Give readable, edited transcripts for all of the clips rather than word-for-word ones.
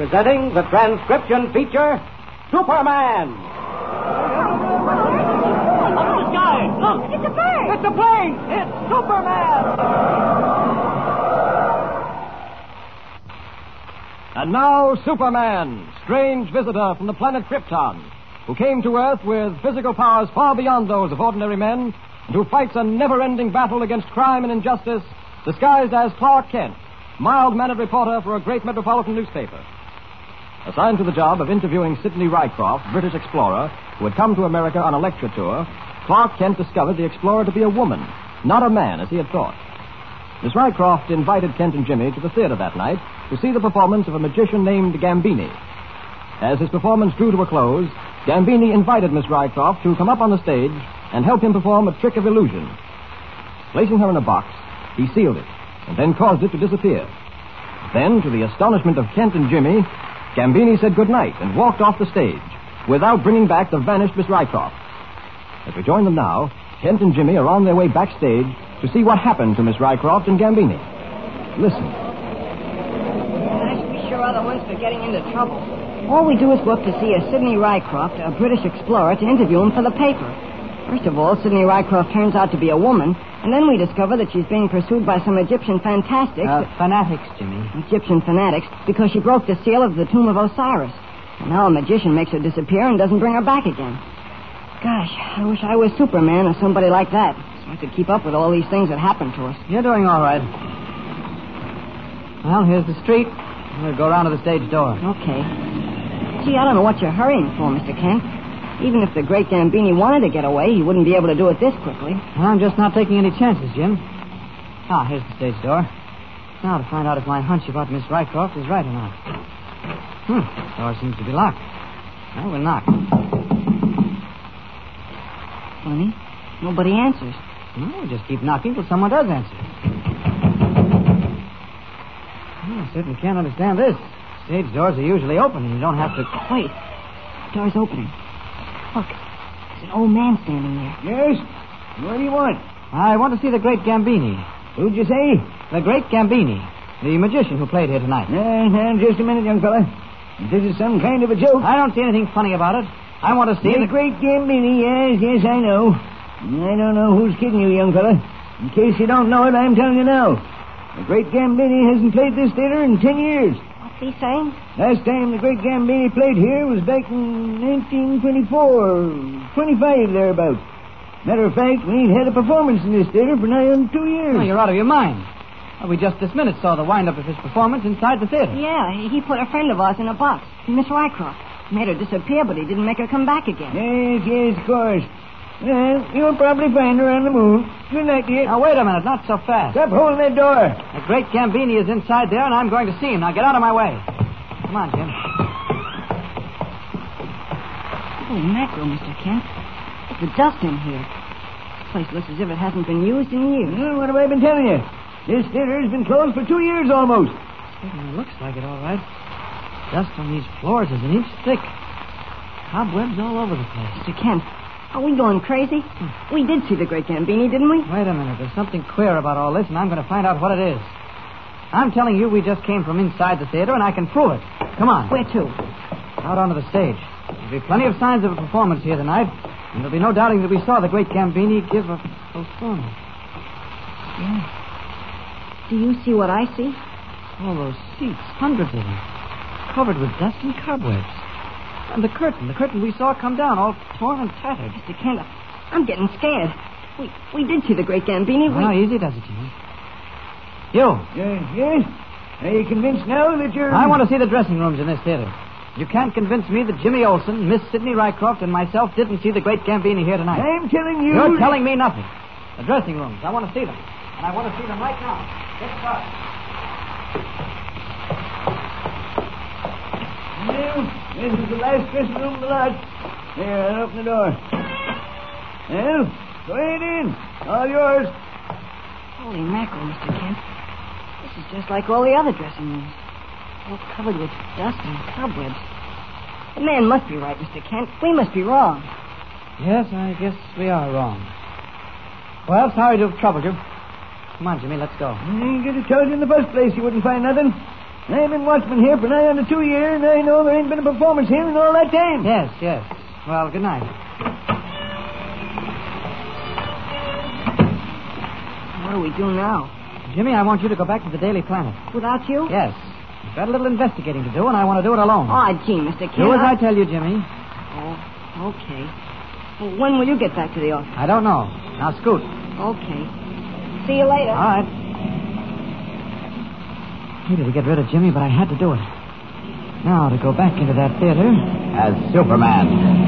presenting the transcription feature, Superman. Up in the sky! Look! It's a bird! It's a plane! It's Superman! And now, Superman, strange visitor from the planet Krypton, who came to Earth with physical powers far beyond those of ordinary men, and who fights a never-ending battle against crime and injustice, disguised as Clark Kent, mild-mannered reporter for a great metropolitan newspaper. Assigned to the job of interviewing Sidney Rycroft, British explorer, who had come to America on a lecture tour, Clark Kent discovered the explorer to be a woman, not a man as he had thought. Miss Rycroft invited Kent and Jimmy to the theater that night to see the performance of a magician named Gambini. As his performance drew to a close, Gambini invited Miss Rycroft to come up on the stage and help him perform a trick of illusion. Placing her in a box, he sealed it and then caused it to disappear. Then, to the astonishment of Kent and Jimmy, Gambini said goodnight and walked off the stage without bringing back the vanished Miss Rycroft. As we join them now, Kent and Jimmy are on their way backstage to see what happened to Miss Rycroft and Gambini. Listen. Gosh, we sure are the ones for getting into trouble. All we do is go up to see a Sidney Rycroft, a British explorer, to interview him for the paper. First of all, Sidney Rycroft turns out to be a woman, and then we discover that she's being pursued by some Egyptian fantastics. Fanatics, Jimmy. Egyptian fanatics, because she broke the seal of the tomb of Osiris. And now a magician makes her disappear and doesn't bring her back again. Gosh, I wish I was Superman or somebody like that, so I could keep up with all these things that happen to us. You're doing all right. Well, here's the street. We'll go around to the stage door. Okay. Gee, I don't know what you're hurrying for, Mr. Kent. Even if the great Gambini wanted to get away, he wouldn't be able to do it this quickly. Well, I'm just not taking any chances, Jim. Here's the stage door. Now to find out if my hunch about Miss Rycroft is right or not. The door seems to be locked. Well, we'll knock. Funny. Nobody answers. Well, we'll just keep knocking till someone does answer. I certainly can't understand this. Stage doors are usually open and you don't have to... Wait. The door's opening. Look. There's an old man standing there. Yes? What do you want? I want to see the great Gambini. Who'd you say? The great Gambini. The magician who played here tonight. Just a minute, young fella. This is some kind of a joke. I don't see anything funny about it. I want to see the great Gambini, yes, I know. I don't know who's kidding you, young fella. In case you don't know it, I'm telling you now. The great Gambini hasn't played this theater in 10 years. What's he saying? Last time the great Gambini played here was back in 1924, 25 thereabouts. Matter of fact, we ain't had a performance in this theater for nigh on 2 years. Oh, you're out of your mind. Well, we just this minute saw the wind-up of his performance inside the theater. Yeah, he put a friend of ours in a box, Miss Rycroft. Made her disappear, but he didn't make her come back again. Yes, of course. Well, you'll probably find her on the moon. Good night, dear. Now, wait a minute. Not so fast. Stop holding that door. The great Gambini is inside there, and I'm going to see him. Now, get out of my way. Come on, Jim. Holy mackerel, Mr. Kent. Look at the dust in here. This place looks as if it hasn't been used in years. Well, what have I been telling you? This theater has been closed for 2 years almost. It looks like it, all right. Dust on these floors is an inch thick. Cobwebs all over the place. Mr. Kent, are we going crazy? We did see the great Gambini, didn't we? Wait a minute. There's something queer about all this, and I'm going to find out what it is. I'm telling you, we just came from inside the theater, and I can prove it. Come on. Where to? Out onto the stage. There'll be plenty of signs of a performance here tonight, and there'll be no doubting that we saw the great Gambini give a performance. Yeah. Do you see what I see? All those seats, hundreds of them, covered with dust and cobwebs. And the curtain we saw come down, all torn and tattered. Mr. Kent, I'm getting scared. We did see the great Gambini. Well, easy does it, Jimmy. You. Yes? Are you convinced now that you're... I want to see the dressing rooms in this theater. You can't convince me that Jimmy Olsen, Miss Sidney Rycroft, and myself didn't see the great Gambini here tonight. I'm telling you... You're telling me nothing. The dressing rooms, I want to see them. And I want to see them right now. Get started. Well, this is the last dressing room of the lot. Here, I'll open the door. Well, go ahead in. All yours. Holy mackerel, Mr. Kent. This is just like all the other dressing rooms. All covered with dust and cobwebs. The man must be right, Mr. Kent. We must be wrong. Yes, I guess we are wrong. Well, sorry to have troubled you. Come on, Jimmy, let's go. You could have told you in the first place you wouldn't find nothing. I've been watchman here for nigh under 2 years, and I know there ain't been a performance here in all that time. Yes. Well, good night. What do we do now? Jimmy, I want you to go back to the Daily Planet. Without you? Yes. You've got a little investigating to do, and I want to do it alone. Oh, gee, Mr. Kent. Do as I tell you, Jimmy. Oh, okay. Well, when will you get back to the office? I don't know. Now, scoot. Okay. See you later. All right. Hated to get rid of Jimmy, but I had to do it. Now, to go back into that theater... As Superman.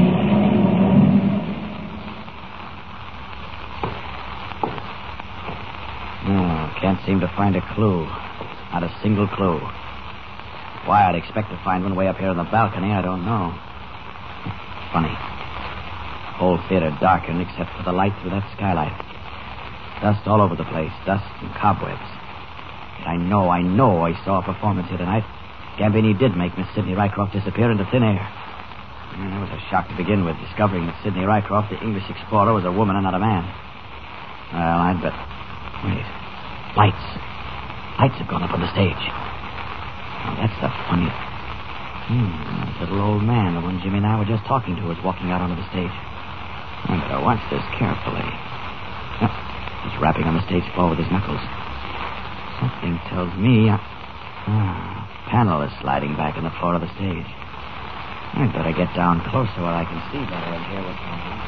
Can't seem to find a clue. Not a single clue. Why I'd expect to find one way up here on the balcony, I don't know. Funny. Whole theater darkened except for the light through that skylight. Dust all over the place. Dust and cobwebs. Yet I know I saw a performance here tonight. Gambini did make Miss Sidney Rycroft disappear into thin air. It was a shock to begin with, discovering that Sidney Rycroft, the English explorer, was a woman and not a man. Well, I'd bet... Wait. Lights. Lights have gone up on the stage. Now, that's the funny... That little old man, the one Jimmy and I were just talking to, is walking out onto the stage. I better watch this carefully. He's rapping on the stage floor with his knuckles. Something tells me... a panel is sliding back in the floor of the stage. I'd better get down closer where I can see better and hear what's going on.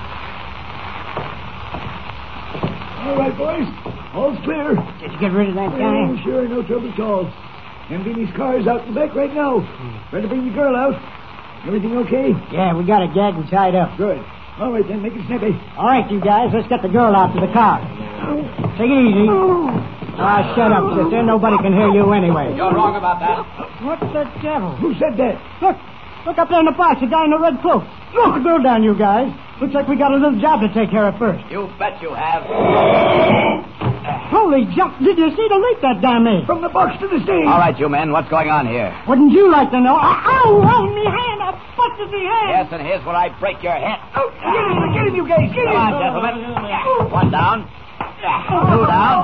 All right, boys. All's clear. Did you get rid of that guy? Oh, sure, no trouble at all. Gambini's car is out in the back right now. Better bring the girl out. Everything okay? Yeah, we got her gagged and tied up. Good. All right, then, make it snappy. All right, you guys, let's get the girl out to the car. Take it easy. Shut up, sister. Nobody can hear you anyway. You're wrong about that. What the devil? Who said that? Look up there in the box, the guy in the red cloak. Look the girl down, you guys. Looks like we got a little job to take care of first. You bet you have. Holy jump. Did you see the leap that guy made? From the box to the stage. All right, you men, what's going on here? Wouldn't you like to know? Ow, me hand. I busted me hand. Yes, and here's where I break your head. Oh, get him, you guys. Get him. Come on, gentlemen. One down. Two down.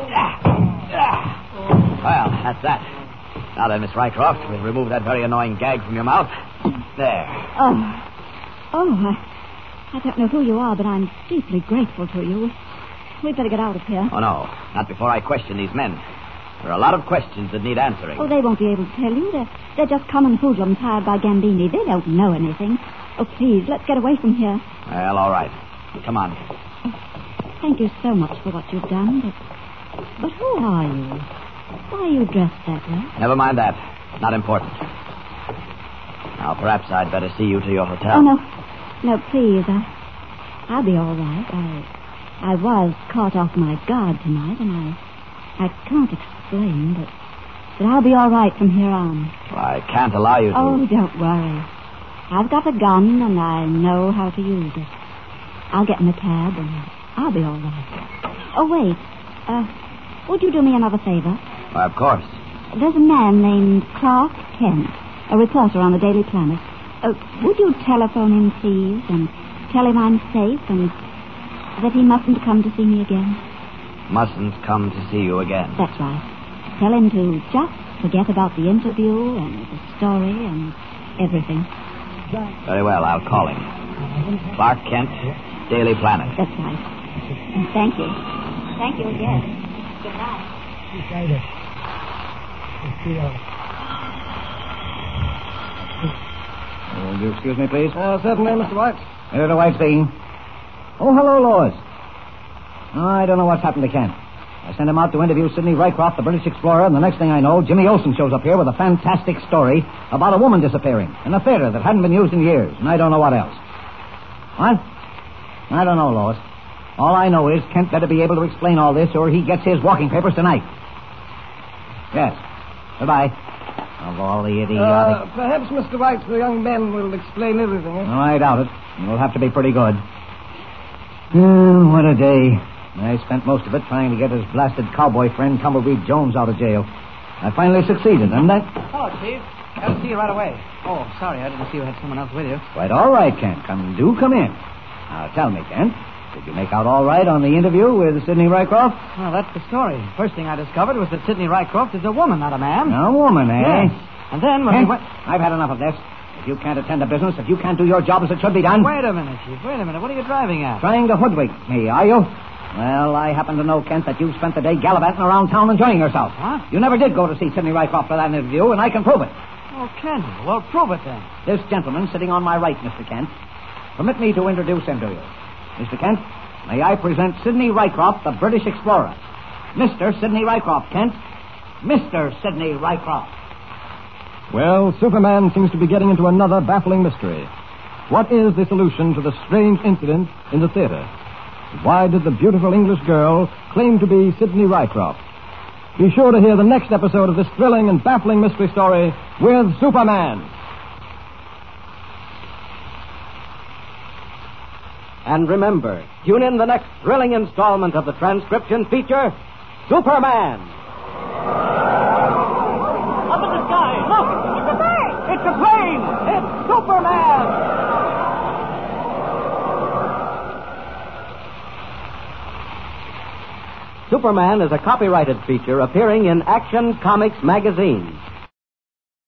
Well, that's that. Now then, Miss Rycroft, we'll remove that very annoying gag from your mouth. There. I don't know who you are, but I'm deeply grateful to you. We'd better get out of here. Oh, no. Not before I question these men. There are a lot of questions that need answering. Oh, they won't be able to tell you. They're just common hoodlums hired by Gambini. They don't know anything. Oh, please, let's get away from here. Well, all right. Come on. Thank you so much for what you've done, but who are you? Why are you dressed that way? Never mind that. Not important. Now, perhaps I'd better see you to your hotel. Oh, no. No, please. I'll be all right. I was caught off my guard tonight, and I can't explain, but I'll be all right from here on. Well, I can't allow you to... Oh, don't worry. I've got a gun, and I know how to use it. I'll get in a cab, and I'll be all right. Oh, wait. Would you do me another favor? Well, of course. There's a man named Clark Kent, a reporter on the Daily Planet. Would you telephone him, please, and tell him I'm safe and that he mustn't come to see me again? Mustn't come to see you again. That's right. Tell him to just forget about the interview and the story and everything. Very well, I'll call him. Clark Kent, Daily Planet. That's right. Thank you. Thank you again. Good night. Will you excuse me, please? Certainly, Mr. White. Editor White speaking. Oh, hello, Laws. I don't know what's happened to Kent. I sent him out to interview Sidney Rycroft, the British explorer, and the next thing I know, Jimmy Olsen shows up here with a fantastic story about a woman disappearing in a theater that hadn't been used in years, and I don't know what else. What? I don't know, Lois. All I know is Kent better be able to explain all this, or he gets his walking papers tonight. Yes. Goodbye. Of all the idiotic... Perhaps Mr. White, the young man, will explain everything, eh? No, I doubt it. It'll have to be pretty good. What a day. I spent most of it trying to get his blasted cowboy friend Tumbleweed Jones out of jail. I finally succeeded, and that... Hello, Chief. Got to see you right away. Oh, sorry, I didn't see you had someone else with you. Quite all right, Kent. Do come in. Now, tell me, Kent, Did you make out all right on the interview with Sidney Rycroft? Well, that's the story. First thing I discovered was that Sidney Rycroft is a woman, not a man. A woman, eh? Yes. And then when we Kent, went... I've had enough of this. If you can't attend to business, if you can't do your job as it should be done... Wait a minute, Chief. Wait a minute. What are you driving at? Trying to hoodwink me, are you? Well, I happen to know, Kent, that you spent the day gallivanting around town enjoying yourself. What? You never did go to see Sidney Rycroft for that interview, and I can prove it. Oh, can you? Well, prove it then. This gentleman sitting on my right, Mr. Kent. Permit me to introduce him to you. Mr. Kent, may I present Sidney Rycroft, the British explorer. Mr. Sidney Rycroft, Kent. Mr. Sidney Rycroft. Well, Superman seems to be getting into another baffling mystery. What is the solution to the strange incident in the theater? Why did the beautiful English girl claim to be Sidney Rycroft? Be sure to hear the next episode of this thrilling and baffling mystery story with Superman. And remember, tune in the next thrilling installment of the transcription feature, Superman. Up in the sky. Look! It's a plane! It's a plane! It's Superman! Superman is a copyrighted feature appearing in Action Comics magazine.